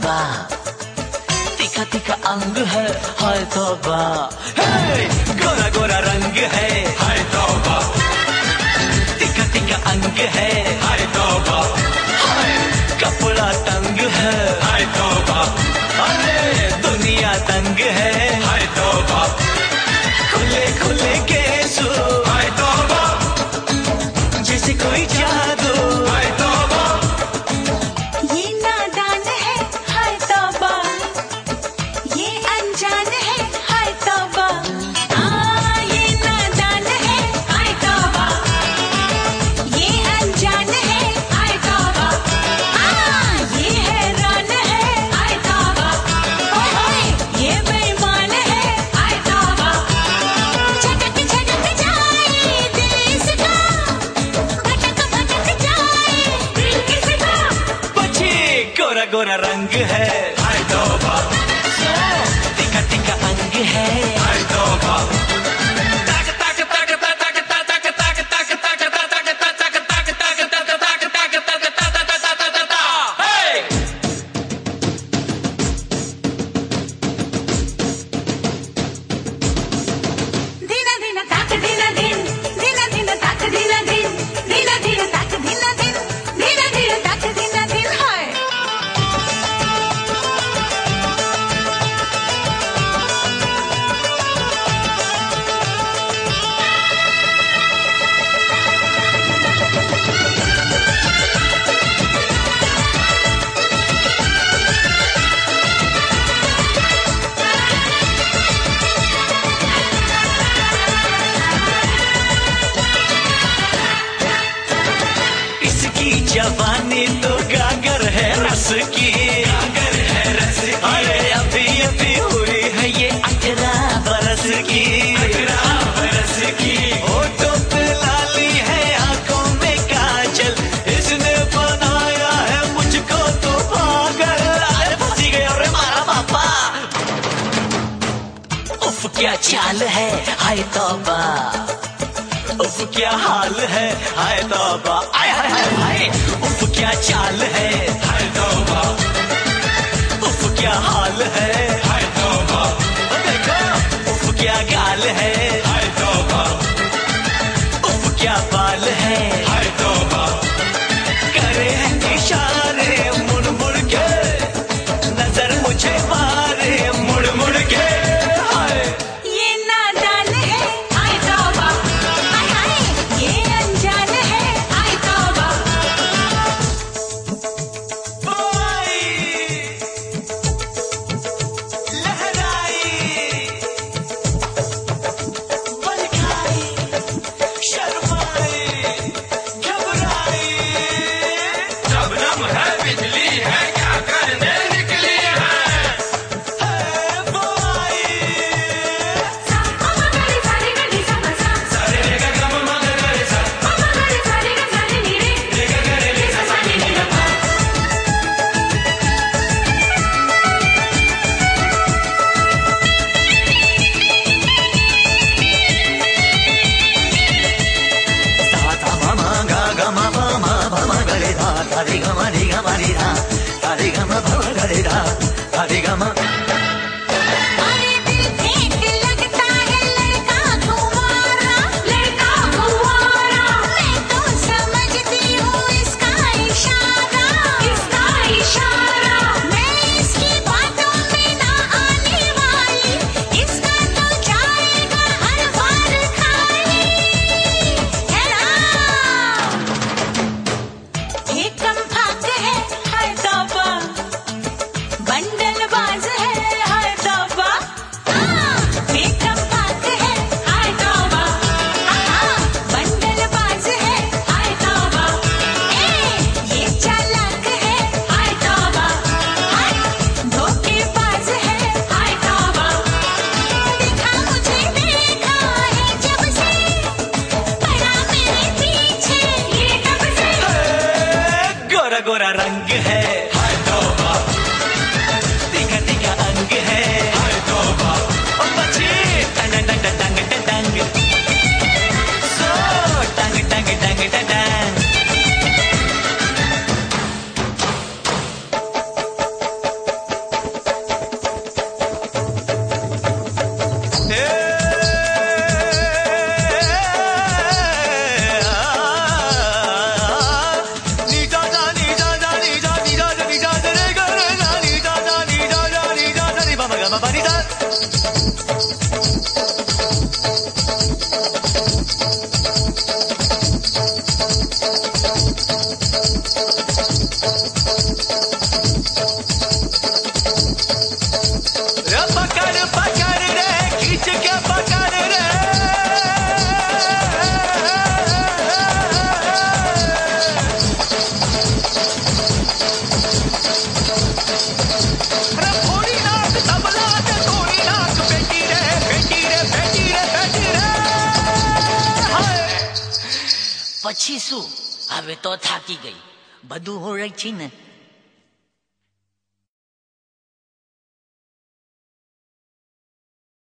तौबा, तीखा तीखा अंग है, हाय तौबा। गोरा गोरा रंग है, हाय तौबा, तीखा तीखा अंग है, हाय तौबा। कपड़ा तंग है, हाय तौबा, अरे दुनिया तंग है, हाय तौबा। खुले खुले केसू, हाय तौबा, जैसे कोई जादू, हाय तौबा। ये नादान है, हाय तौबा, ये अनजान है, हाय तौबा। ये नादान है, हाय तौबा, ये अनजान है, हाय तौबा। ये हैरान है, हाय तौबा, ये बेईमान है, हाय तौबा। झटक झटक जाए दिल इसका, भटक भटक जाए दिल किसका। बच्ची गोरा गोरा रंग है, हाय तौबा, तीखा तीखा अंग है, हाय तौबा। तक तक तक तक तक तक तक तक तक तक तक तक तक तक तक। धीना धीना ताक धीना दिन, धीना धीना ताक धीना दिन, धीना धीना ताक धीना दिन, धीना धीना ताक धीना दिन। हाय इसकी जवानी तो गागर है रस की, गागर है रस की। अरे अभी अभी हुई है ये 18 बरस की, 18 बरस की। होठों पे लाली है, आंखों में काजल, इसने बनाया है मुझको तो पागल। अरे फंसी गया रे मारा बापा, उफ क्या चाल है, हाय तौबा, उफ क्या हाल है, हाय तौबा। आय हाय हाय हाय, उफ क्या चाल है, हाय तौबा, उफ क्या हाल है, हाय तौबा। देखो उफ क्या गाल है, हाय तौबा, उफ क्या बाल है, हाय तौबा। करे हैं इशारे मुड़ मुड़ के, नजर मुझे मारे मुड़ मुड़ के। हाय ये नादान है, हाय तौबा, हाय हाय ये अनजान है, हाय तौबा। बोई लहराई, बलखाई, शर्माई, घबराई। शबनम है, बिजली है, क्या करने निकली है बोई। मगरी सारे गली सा सा, सारे रे गा गा मा गा गा रे सा, मगरी सारे गा सारे नी रे, रे गा गा रे रे सा सा नी नी गा पा। सा सा मा मा गा गा मा पा मा पा मा गा रे धा, धा रे गा मा रे गा मा रे धा, धा रे गा मा पा मा गा रे धा, धा रे गा मा। अरे दिल फेंक लगता है लड़का कुंवारा, लड़का कुंवारा। मैं तो समझती हूँ इसका इशारा, इसका इशारा। मैं इसकी बातों में ना आने वाली, इसका तो जाएगा हर बार खाली, है ना। ये कम फाक है, हाय तौबा, बंडल बाज है, बनी दा पकड़ पकड़ रे खींच के पकड़ रे थोड़ी नाक तबला ते थोड़ी नाक बेटी रे बेटी रे बेटी रे बेटी रे પછી શું હવે તો થાકી ગઈ બધું હોળે છે ને